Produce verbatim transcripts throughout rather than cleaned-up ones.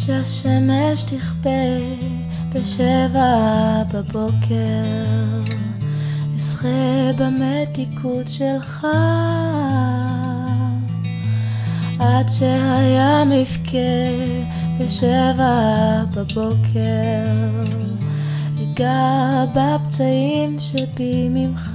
שהשמש תכפה בשבע בבוקר, אשחה במתיקות שלך עד שהים יבכה בשבע בבוקר, אגע בפצעים שבי ממך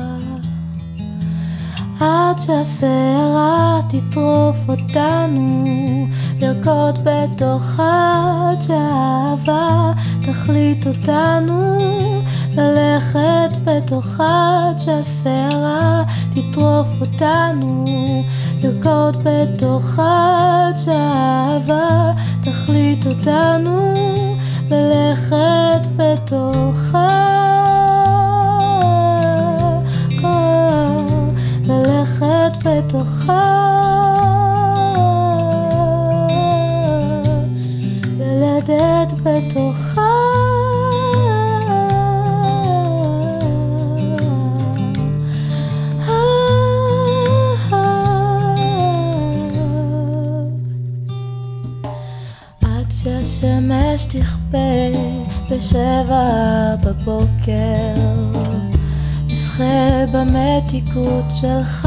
עד שהסערה תטרוף אותנו, לרקוד בתוכה עד שהאהבה תחליט אותנו, ללכת בתוכה עד שהסערה תטרוף אותנו, לרקוד בתוכה עד שהאהבה תחליט אותנו, ללכת בתוכה ללכת בתוכה, ללדת בתוכה, עד שהשמש תכפה בשבע בבוקר, אשחה במתיקות שלך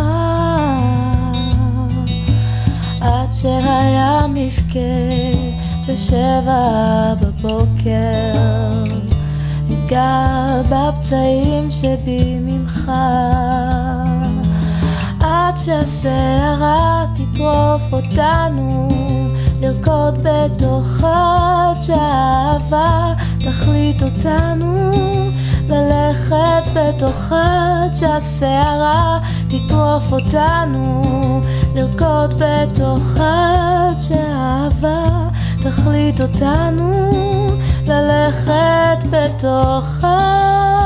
עד שהים יבכה בשבע בבוקר, אגע בפצעים שבי ממך עד שהסערה תטרוף אותנו, לרקוד בתוכה עד שהאהבה תחליט אותנו, ללכת בתוכה עד שהסערה תטרוף אותנו, לרקוד בתוכה עד שהאהבה תחליט אותנו, ללכת בתוכה,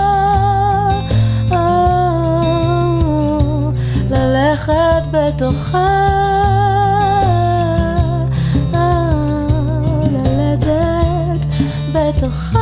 ללכת בתוכה, ללדת בתוכה,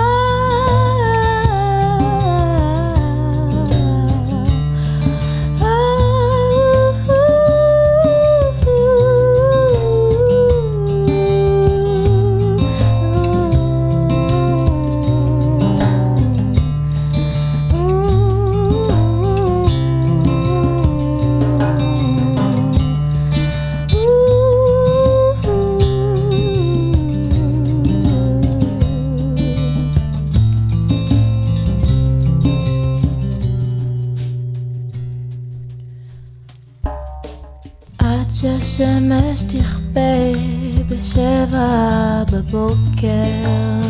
שהשמש תכפה בשבע בבוקר,